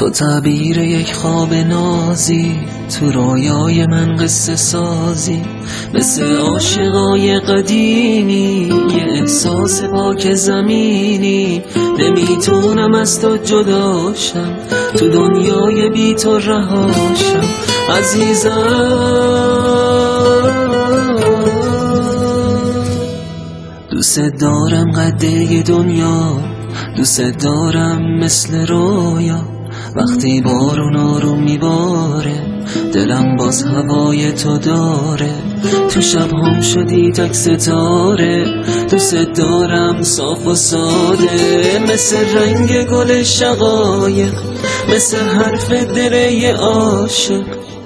تو تعبیر یک خواب نازی، تو رویای من قصه سازی، مثل عاشقای قدیمی، یه احساس پاک زمینی. نمیتونم از تو جداشم، تو دنیای بی تو رهاشم عزیزم. دوست دارم قده دنیا، دوست دارم مثل رویا. وقتی بارون آروم میباره، دلم باز هوای تو داره. تو شب هم شدی تک ستاره، دوست دارم صاف و ساده، مثل رنگ گل شقایق، مثل حرف دل یه عاشق.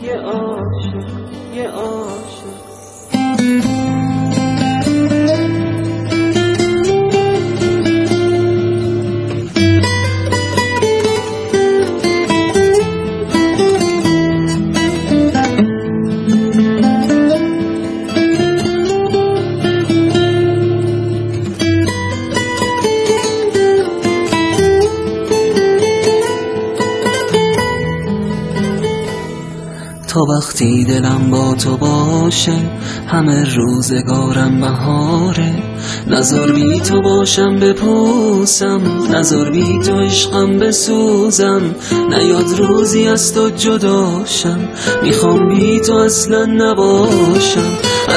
تا وقتی دلم با تو باشه، همه روزگارم بهاره. نذار بی تو باشم بپوسم، نذار بی تو عشقم بسوزم. نیاد روزی از تو جداشم، میخوام بی تو اصلا نباشم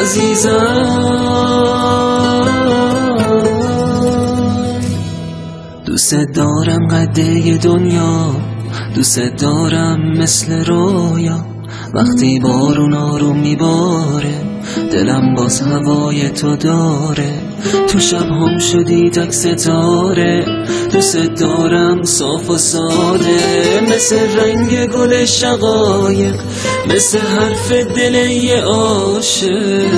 عزیزم. دوست دارم قده دنیا، دوست دارم مثل رویا. وقتی بارون آروم میباره، دلم باز هوای تو داره. تو شب هم شدی تک ستاره، دوست دارم صاف و ساده، مثل رنگ گل شقایق، مثل حرف دل یه عاشق.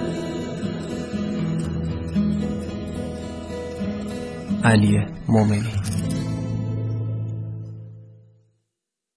علی مومنی.